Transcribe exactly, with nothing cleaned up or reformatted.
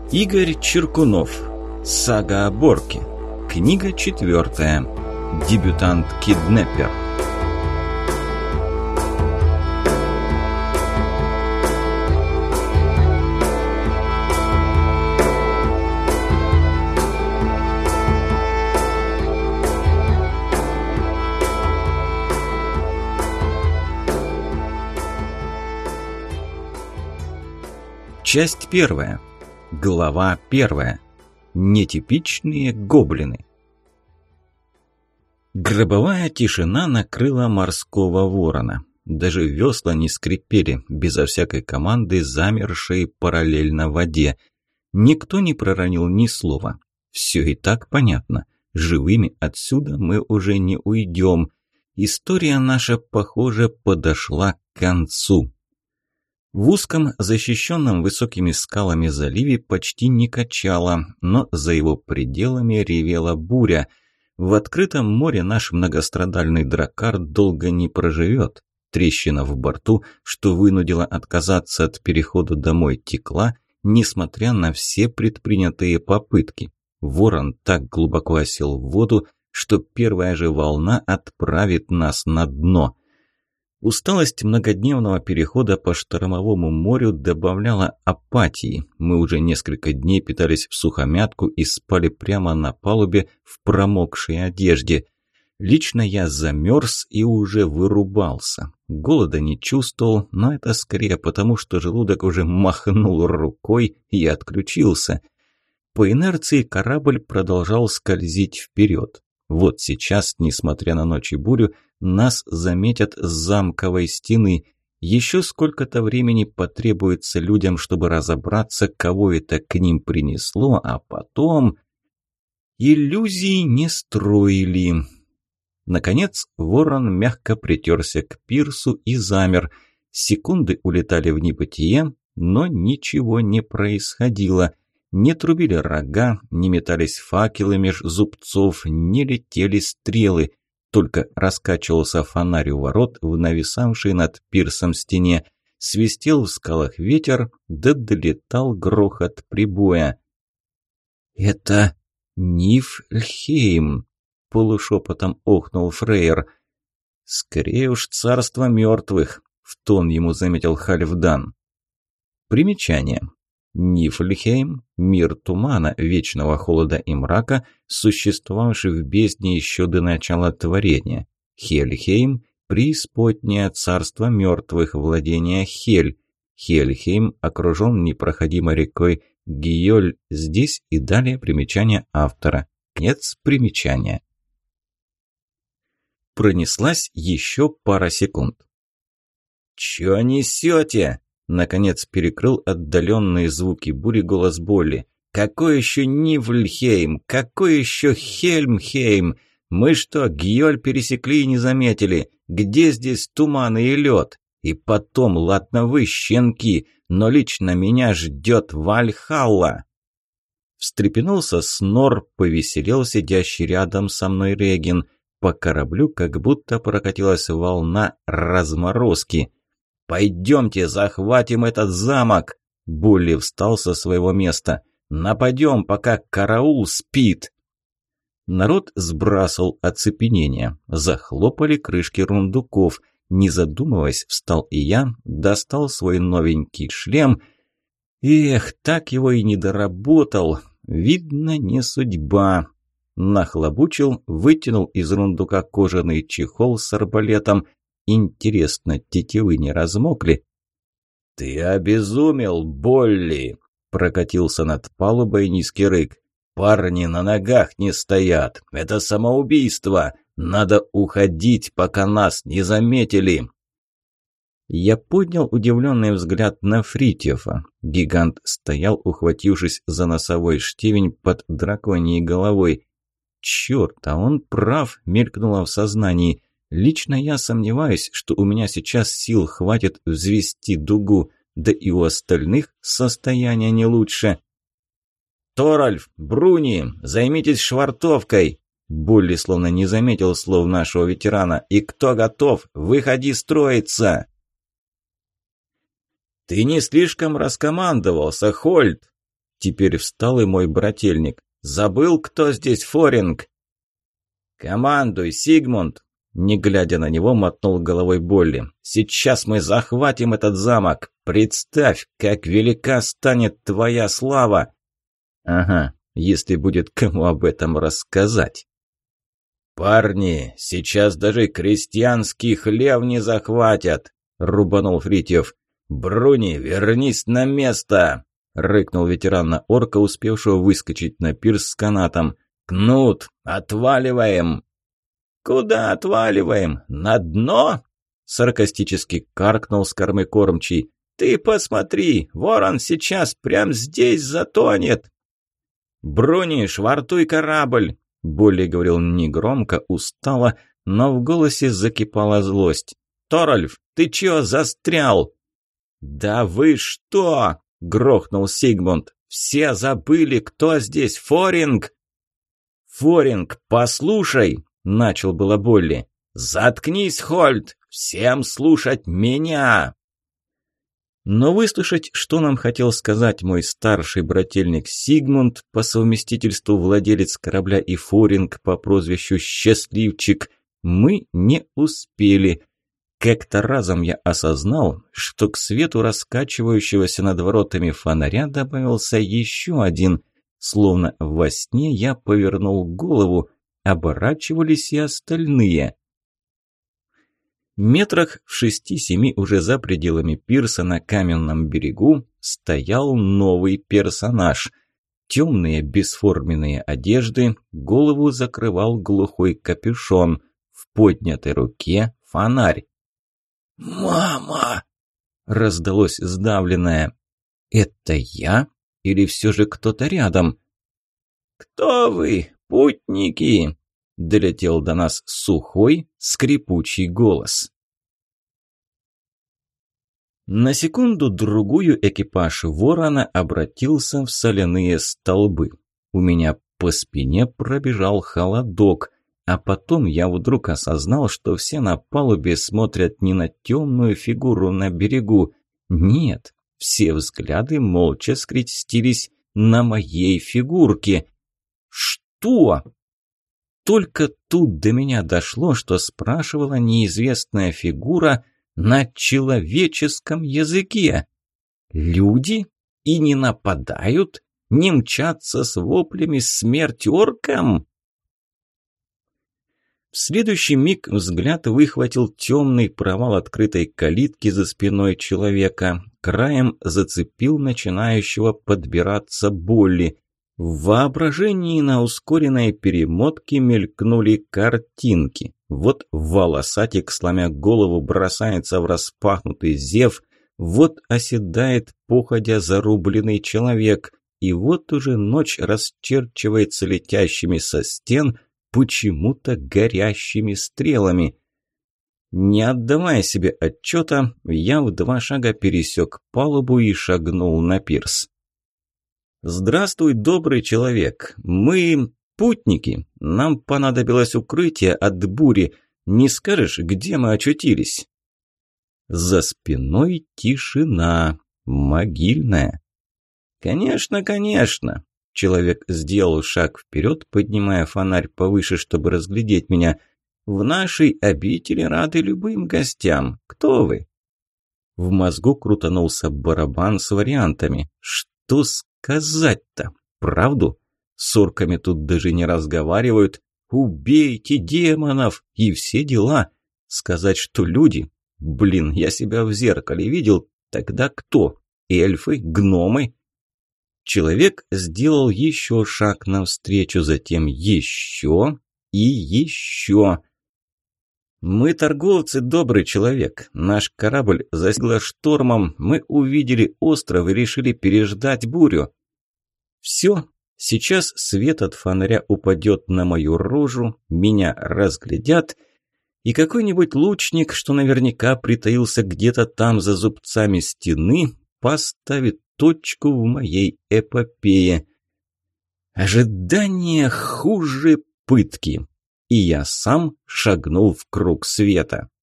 Игорь Чиркунов. Сага о Борке. Книга четвертая. Дебютант-киднеппер. Часть первая. Глава первая. Нетипичные гоблины. Гробовая тишина накрыла морского ворона. Даже весла не скрипели, безо всякой команды, замершие параллельно воде. Никто не проронил ни слова. Все и так понятно. Живыми отсюда мы уже не уйдем. История наша, похоже, подошла к концу. В узком, защищенном высокими скалами заливе почти не качало, но за его пределами ревела буря. В открытом море наш многострадальный драккар долго не проживет. Трещина в борту, что вынудила отказаться от перехода домой, текла, несмотря на все предпринятые попытки. Ворон так глубоко осел в воду, что первая же волна отправит нас на дно. Усталость многодневного перехода по штормовому морю добавляла апатии. Мы уже несколько дней питались всухомятку и спали прямо на палубе в промокшей одежде. Лично я замерз и уже вырубался. Голода не чувствовал, но это скорее потому, что желудок уже махнул рукой и отключился. По инерции корабль продолжал скользить вперед. Вот сейчас, несмотря на ночь и бурю, нас заметят с замковой стены. Еще сколько-то времени потребуется людям, чтобы разобраться, кого это к ним принесло, а потом... Иллюзий не строили. Наконец, ворон мягко притерся к пирсу и замер. Секунды улетали в небытие, но ничего не происходило. Не трубили рога, не метались факелы меж зубцов, не летели стрелы. Только раскачивался фонарь у ворот в нависавшей над пирсом стене. Свистел в скалах ветер, да долетал грохот прибоя. «Это Нифльхейм», — полушепотом охнул Фрейр. «Скорее уж царство мертвых», — в тон ему заметил Хальфдан. Примечание. Нифльхейм – мир тумана, вечного холода и мрака, существовавший в бездне еще до начала творения. Хельхейм – преисподнее царство мертвых, владение Хель. Хельхейм окружен непроходимой рекой Гиёль. Здесь и далее примечание автора. Конец примечания. Пронеслась еще пара секунд. «Чё несете?» Наконец перекрыл отдаленные звуки бури голос Болли. «Какой еще Нифльхейм? Какой еще Хельмхейм? Мы что, Гьёль пересекли и не заметили? Где здесь туман и лед? И потом, ладно вы, щенки, но лично меня ждет Вальхалла!» Встрепенулся Снор, повеселел сидящий рядом со мной Регин. По кораблю как будто прокатилась волна разморозки. «Пойдемте, захватим этот замок!» Булли встал со своего места. «Нападем, пока караул спит!» Народ сбрасывал оцепенение. Захлопали крышки рундуков. Не задумываясь, встал и я, достал свой новенький шлем. Эх, так его и не доработал. Видно, не судьба. Нахлобучил, вытянул из рундука кожаный чехол с арбалетом. Интересно, тетивы не размокли? «Ты обезумел, Болли!» – прокатился над палубой низкий рык. «Парни на ногах не стоят! Это самоубийство! Надо уходить, пока нас не заметили!» Я поднял удивленный взгляд на Фритьёфа. Гигант стоял, ухватившись за носовой штевень под драконьей головой. «Черт, а он прав!» – мелькнуло в сознании. Лично я сомневаюсь, что у меня сейчас сил хватит взвести дугу, да и у остальных состояние не лучше. «Торальф, Бруни, займитесь швартовкой!» Булли словно не заметил слов нашего ветерана. «И кто готов, выходи строиться!» «Ты не слишком раскомандовался, Хольд!» Теперь встал и мой брательник. «Забыл, кто здесь Форинг?» «Командуй, Сигмунд!» Не глядя на него, мотнул головой Болли. «Сейчас мы захватим этот замок. Представь, как велика станет твоя слава!» «Ага, если будет кому об этом рассказать». «Парни, сейчас даже крестьянский хлев не захватят!» – рубанул Фритьев. «Бруни, вернись на место!» – рыкнул ветеран на орка, успевшего выскочить на пирс с канатом. «Кнут, отваливаем!» «Куда отваливаем? На дно?» – саркастически каркнул с кормы кормчий. «Ты посмотри, ворон сейчас прямо здесь затонет!» «Бруни, швартуй корабль!» – Болли говорил негромко, устало, но в голосе закипала злость. «Торольф, ты чё застрял?» «Да вы что?» – грохнул Сигмунд. «Все забыли, кто здесь Форинг?» «Форинг, послушай!» – начал было Болли. «Заткнись, Хольд! Всем слушать меня!» Но выслушать, что нам хотел сказать мой старший брательник Сигмунд, по совместительству владелец корабля и Форинг по прозвищу Счастливчик, мы не успели. Как-то разом я осознал, что к свету раскачивающегося над воротами фонаря добавился еще один. Словно во сне я повернул голову, оборачивались и остальные. Метрах в шести-семи уже за пределами пирса на каменном берегу стоял новый персонаж. Темные бесформенные одежды, голову закрывал глухой капюшон, в поднятой руке фонарь. «Мама!» – раздалось сдавленное. «Это я? Или все же кто-то рядом?» «Кто вы, путники?» – долетел до нас сухой, скрипучий голос. На секунду-другую экипаж ворона обратился в соляные столбы. У меня по спине пробежал холодок. А потом я вдруг осознал, что все на палубе смотрят не на темную фигуру на берегу. Нет, все взгляды молча скрестились на моей фигурке. Что? Только тут до меня дошло, что спрашивала неизвестная фигура на человеческом языке. Люди и не нападают? Не мчатся с воплями «Смерть оркам»? В следующий миг взгляд выхватил темный провал открытой калитки за спиной человека. Краем зацепил начинающего подбираться Болли. В воображении на ускоренной перемотке мелькнули картинки. Вот волосатик, сломя голову, бросается в распахнутый зев. Вот оседает походя зарубленный человек. И вот уже ночь расчерчивается летящими со стен почему-то горящими стрелами. Не отдавая себе отчета, я в два шага пересек палубу и шагнул на пирс. «Здравствуй, добрый человек. Мы путники. Нам понадобилось укрытие от бури. Не скажешь, где мы очутились?» За спиной тишина, могильная. «Конечно, конечно». Человек сделал шаг вперед, поднимая фонарь повыше, чтобы разглядеть меня. «В нашей обители рады любым гостям. Кто вы?» В мозгу крутанулся барабан с вариантами. «Что сказать-то? Правду? С орками тут даже не разговаривают. Убейте демонов и все дела. Сказать, что люди? Блин, я себя в зеркале видел. Тогда кто? Эльфы? Гномы?» Человек сделал еще шаг навстречу, затем еще и еще. «Мы торговцы, добрый человек. Наш корабль застигло штормом. Мы увидели остров и решили переждать бурю. Все, сейчас свет от фонаря упадет на мою рожу, меня разглядят, и какой-нибудь лучник, что наверняка притаился где-то там за зубцами стены, поставит точку в моей эпопее. Ожидание хуже пытки, и я сам шагнул в круг света.